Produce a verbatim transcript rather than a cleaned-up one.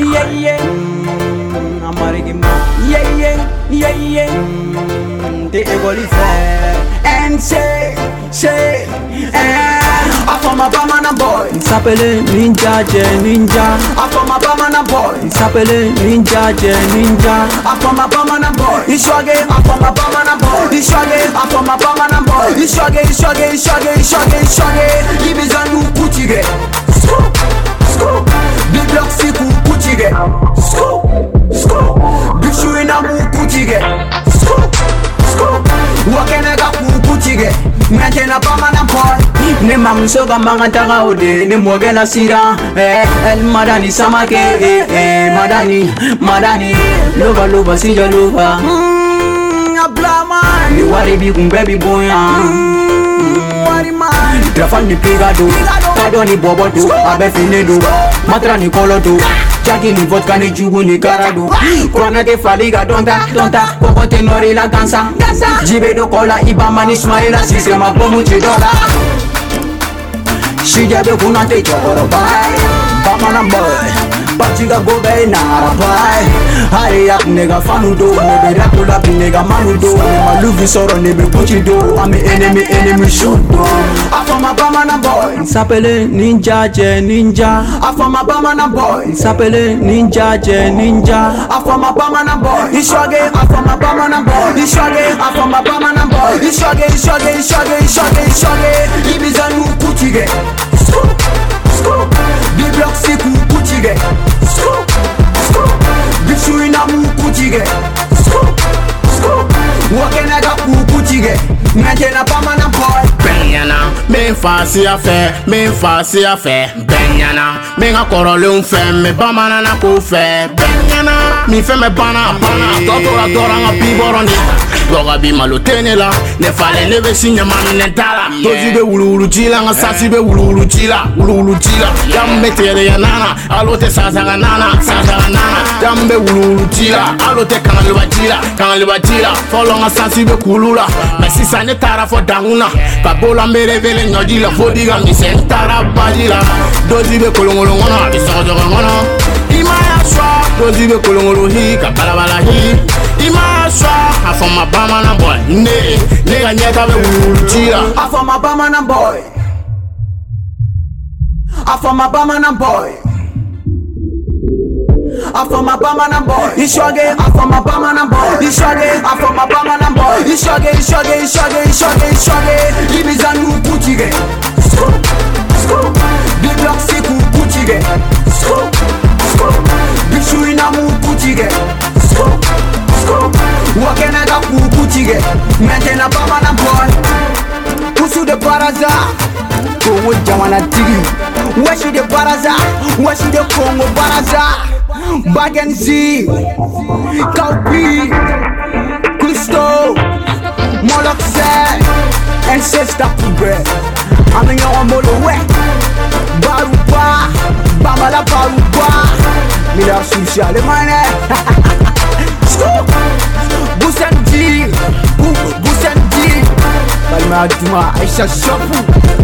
yeah yeah. Amarigima, yeah yeah, yeah yeah. The egolife, and say, say, eh. I for my Bamana boy. Sapele ninja, je ninja. I for my Bamana boy. Sapele ninja, je ninja. I for my Bamana boy. It's your game. I for my Bamana boy. It's your game. I for my Bamana boy. It's your game. It's your game. It's your game. It's your game. It's your game. Ibizanu kuchige. Scoop, scoop. Big block siku kuchige. Scoop, scoop. Big shoe inamu kuchige. Scoop, scoop. Wakenega kuchige. Mentena Bamana boy. Ne mamsoga mangataga ode ne mogena sira eh el madani samake eh eh madani madani lova lova sija lova mm ablama ni wari bi kumbebi boya mm wari man trafal ni pigado kado ni boboto abe finedo matra ni koloto Jackie ni vodka ni jugu ni karado Kwana te faliga donta donta Koko te nori la dansa Jibe do kola ibama ni smaila Sistema pomu chidola Shijabe kuna te chokoro bai Bamana boy Pachiga gobe nara bai Hari yak nega fanudo Nebe rakula pi nega manudo Nema luvi soro nebe kuchido Ame enemy enemy shoot do Afama Bamana boy Sapele ninja je ninja Afama Bamana boy Sapele ninja je ninja Afama Bamana boy Ishwage Afama Bamana boy Ishwage Afama Bamana boy Ishwage Ishwage Ishwage Ishwage Ishwage Ibizanu kuchige Scoop, scoop. Big block siku kuchige. Scoop, scoop. Big shoe inamu kuchige. Scoop, scoop. Wakenega kuchige. Mentena Bamana boy. Benyana, men fasi afe, men fasi afe. Benyana, men akorole unfe, me Bamana na kufe. Benyana, mi fe me bana bana. Toto la dora nga biboroni. Loga bi malotene la, ne fale ne be sinya mami ne dala. Tozi be wulu wulu chila, nga sasi be wulu wulu chila, wulu wulu chila. Jambe tere ya nana, alote sasa ga nana, sasa ga nana. Jambe wulu wulu chila, alote kanga liba chila, kanga liba chila. Follow nga sasi be kulula, mesi sa ne tara fo danguna. Kabola mbere vele nyojila, fodiga mi sen tara bajila. Dozi be kolongolo ngona, bisojo ngona. Ima ya swa, dozi be kolongolo hi, kabalabala hi. Ima swa, afama Bamana boy. Ne, nega nyeta be wulu chila. Afama Bamana boy. Afama Bamana boy. Afama Bamana boy. Ishwage Afama Bamana boy. Ishwage Afama Bamana boy. Ishwage Ishwage Ishwage Ishwage Ishwage Ibizanu kuchige. Scoop, scoop. Big block siku kuchige. Scoop, scoop. Big shoe inamu kuchige. Scoop, scoop. Wakenega kuchige. Mentena Bamana boy. Usu de baraza Kongo jamana tigi Weshi de baraza Weshi de Kongo baraza Bagenzi Kaupi Christo Molokse Ancestor Kube Amenyo Molowe Baruba Bamala Baruba Mila Social Mane Scoop Busendi Busendi Balma Duma Aisha Shopu